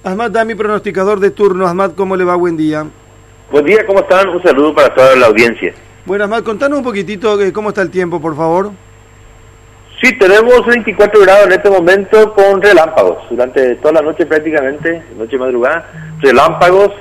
Ahmad Dami, pronosticador de turno. Ahmad, ¿cómo le va? Buen día. Buen día, ¿cómo están? Un saludo para toda la audiencia. Bueno, Ahmad, contanos un poquitito cómo está el tiempo, por favor. Sí, tenemos 24 grados en este momento con relámpagos. Durante toda la noche prácticamente, noche madrugada, relámpagos,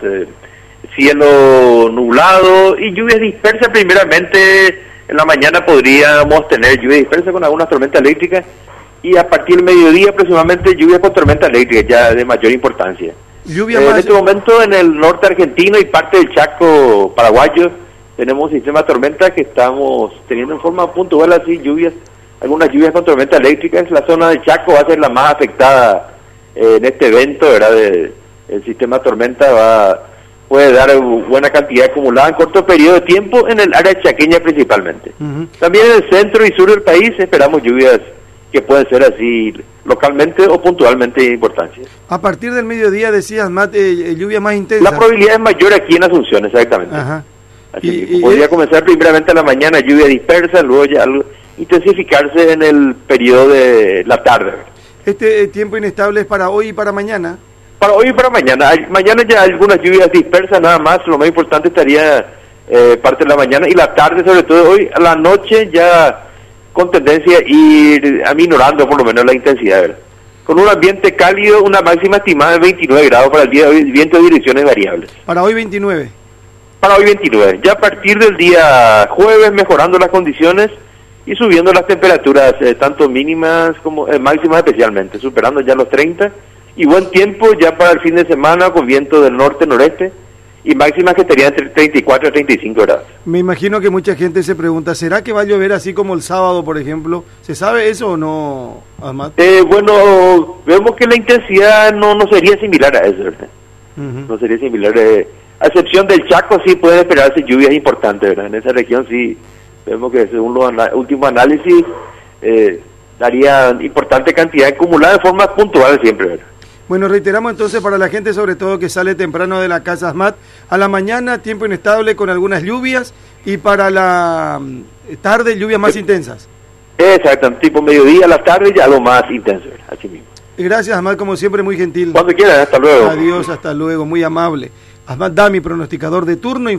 cielo nublado y lluvias dispersas. Primeramente, en la mañana podríamos tener lluvia dispersa con algunas tormentas eléctricas y a partir del mediodía aproximadamente lluvias con tormentas eléctricas ya de mayor importancia. En este momento en el norte argentino y parte del Chaco paraguayo tenemos un sistema de tormentas que estamos teniendo en forma puntual así lluvias, algunas lluvias con tormentas eléctricas. La zona del Chaco va a ser la más afectada en este evento, ¿verdad? El sistema de tormenta puede dar buena cantidad acumulada en corto periodo de tiempo en el área chaqueña principalmente. También en el centro y sur del país esperamos lluvias que pueden ser así localmente o puntualmente de importancia. A partir del mediodía decías, Matt, lluvia más intensa. La probabilidad es mayor aquí en Asunción, exactamente. Ajá. Así podría comenzar primeramente a la mañana lluvia dispersa, luego ya intensificarse en el periodo de la tarde. ¿Este tiempo inestable es para hoy y para mañana? Para hoy y para mañana. Mañana ya algunas lluvias dispersas nada más, lo más importante estaría parte de la mañana y la tarde, sobre todo hoy, a la noche ya con tendencia a ir aminorando por lo menos la intensidad, ¿verdad? Con un ambiente cálido, una máxima estimada de 29 grados para el día de hoy, viento de direcciones variables. Para hoy 29. Para hoy 29. Ya a partir del día jueves mejorando las condiciones y subiendo las temperaturas, tanto mínimas como máximas especialmente, superando ya los 30. Y buen tiempo ya para el fin de semana con viento del norte-noreste y máximas que estarían entre 34 y 35 grados. Me imagino que mucha gente se pregunta, ¿será que va a llover así como el sábado, por ejemplo? ¿Se sabe eso o no, Ahmad? Bueno, vemos que la intensidad no sería similar a eso, ¿verdad? No sería similar. A excepción del Chaco, sí pueden esperarse lluvias importantes, ¿verdad? En esa región sí, vemos que según los últimos análisis, daría importante cantidad acumulada de forma puntual siempre, ¿verdad? Bueno, reiteramos entonces para la gente, sobre todo que sale temprano de la casa, Ahmad, a la mañana tiempo inestable con algunas lluvias y para la tarde lluvias más intensas. Exacto, tipo mediodía, la tarde ya algo más intenso, así mismo. Gracias, Ahmad, como siempre, muy gentil. Cuando quieran, hasta luego. Adiós, hasta luego, muy amable. Ahmad Dami, pronosticador de turno.